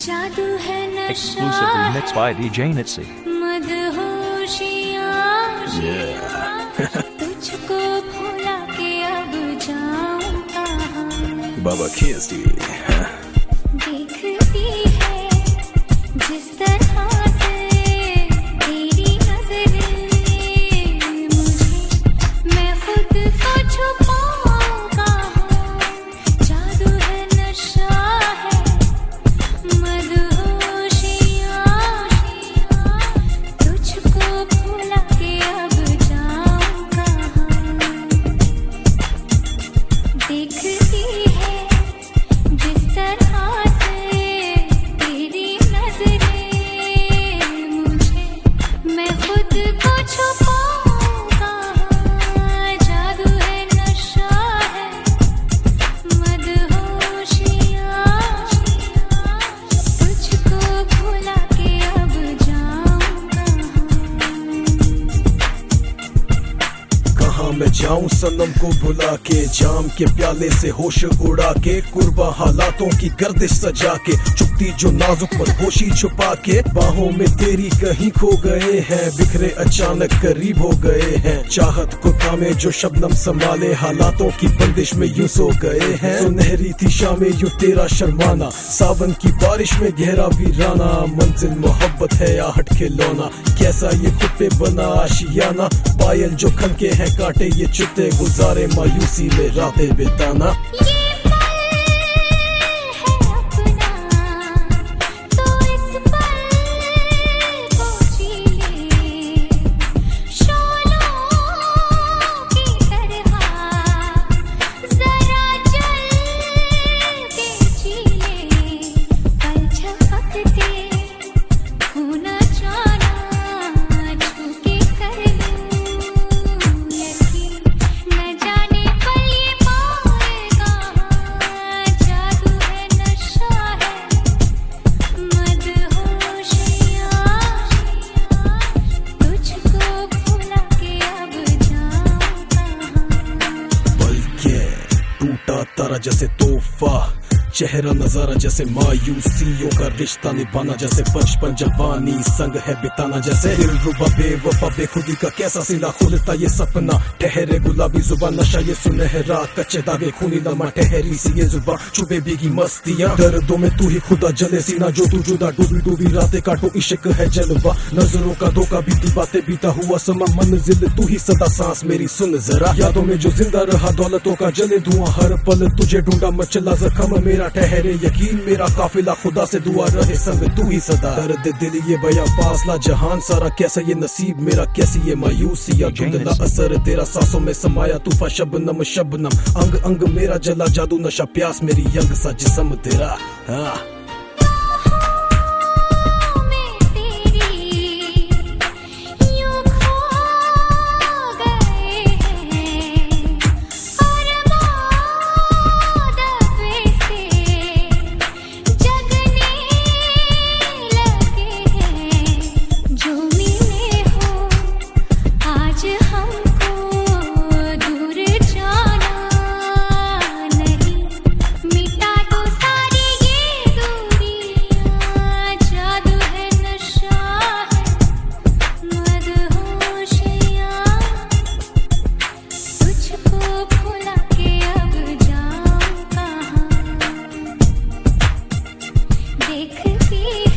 जादू है नशा Exclusively mixed by DJ Nitsi. तुझको भुला के अब जाऊं कहाँ Baba Kirsty. देखती है जिस तरह से तेरी नजरें मुझे, मैं खुद को छुपाऊं कहाँ। जादू है नशा है मदहोशियाँ, तुझको भुला के अब जाऊं कहाँ। देखती है जिस तरह से तेरी नजरें मुझे, मैं खुद को छुपाऊं कहाँ। जादू है नशा है मदहोशियाँ, तुझको भुला के अब जाऊं कहाँ। कहाँ मैं जाऊं सनम को भुला के, जाम के प्याले से होश उड़ा के, कुर्बा हालातों की गर्दिश सजा के, चुपती जो नाजुक मदहोशी छुपा के, बाहों में तेरी कहीं खो गए हैं, बिखरे अचानक करीब हो गए हैं। चाहत को थामे जो शबनम संभाले, हालातों की बंदिश में यूं सो गए हैं। सुनहरी थी शामें यूं तेरा शर्माना, सावन की बारिश में गहरा वीराना, मंजिल मोहब्बत है आहट खिलौना, कैसा ये खुद पे बना आशियाना। पायल जो खनके हैं काटे ये चित्ते, गुजारे मायूसी में रातें बिताना। तारा जैसे तोहफा, चेहरा नजारा जैसे मायूसियों का रिश्ता निभाना, जैसे बचपन जवानी संग है बिताना, जैसे दिलरुबा बेवफा बेखुदी का कैसा सिला खुलता ये सपना। ठहरे गुलाबी जुबान नशा ये सुनहरा, कच्चे दागे खूनी लम्हा ठहरी सी ये जुबान, चुभे भीगी मस्तियां, दर्दों में तू ही खुदा जले सीना जो तू जुदा, डूबी डूबी रातें काटो इश्क है जलवा, नजरों का धोखा बीती बातें बीता हुआ समा, मंजिल तू ही सदा सांस मेरी सुन जरा, यादों में जो जिंदा रहा दौलतों का जले धुआं, हर पल तुझे ढूंढा मचला जख्म मेरा, ठहरे यकीन मेरा काफिला, खुदा से दुआ रहे संग तू ही सदा। दर्द दिल ये बया फासला जहान सारा, कैसा ये नसीब मेरा कैसी ये मायूसी, धुंधला असर तेरा सांसों में समाया, तूफा शबनम शबनम अंग अंग मेरा जला, जादू नशा प्यास मेरी यंग सा जिस्म तेरा। हाँ देखती